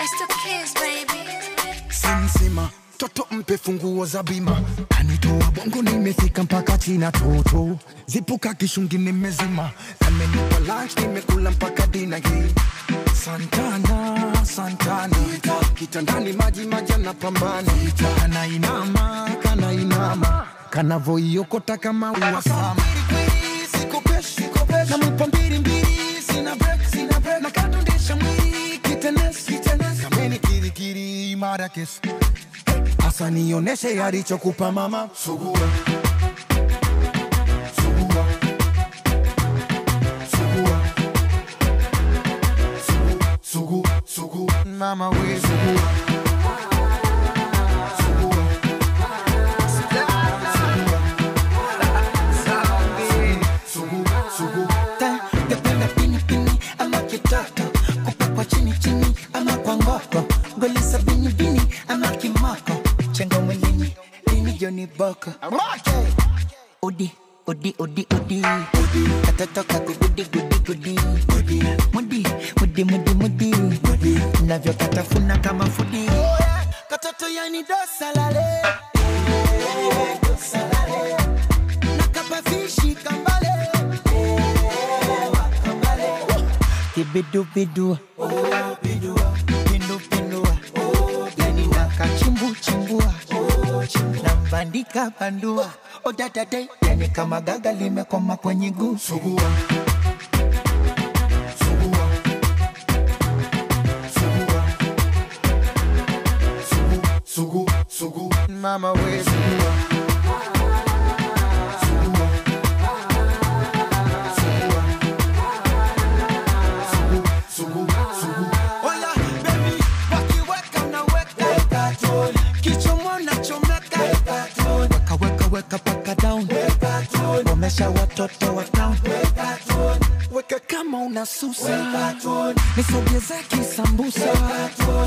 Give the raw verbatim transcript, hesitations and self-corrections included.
Sinsima, toto mpe funguo za bima. Kanitoa bongo nimefika mpaka China toto. Zipuka kishungi nimezima. Kamenipa lunch nimekula mpaka dina hii. Santana, Santana. Kitandani maji maji anapambana. Kana inama, kana inama. Kana voiokota kama uwasama. Siko pesh, siko pesh. Na mwipa mbiri mbiri, sina break, sina break. Na kadundisha mwiri, kitenes, kitenes. Kameni kiri kiri, Marrakech. Asa nioneshe yaricho kupa mama. Sugua. Sugua. Sugua. Sugua. Sugua. Sugua. Mama we sugua. Sugua. Sugua. Sugua. Dependa pini pini ama kitaka. Kupa kwa chini chini ama kwa ngoko. Golisa bini bini ama kimako. Chengo mwilini, lini joni boko. Odi, odi, odi, odi. Katoto kaku gudi, gudi, gudi. Mudi, mudi, mudi, mudi. Navyo katafuna kama fudi. Katoto yani dosalale. Dosalale. Nakapa fishi kambale. Kibidu bidu. Bidu, bindu bindu. Yani nakachimbu chimbua. Nambandika bandua. Odadade, yani kama gaga limekoma kwenye guu. Sugua. Sugua. Sugua. Sugua. Sugua. Sugua. Mama we sugua. Sugua. Sugua. Sugua. Sugua. Sugua. Oh yeah, baby, wakiweka na weka. Kichomo na chomeka. Weka weka weka paka down. Wamesha watoto wa town. Weka kama unasusa. Nisogeze kisambusa.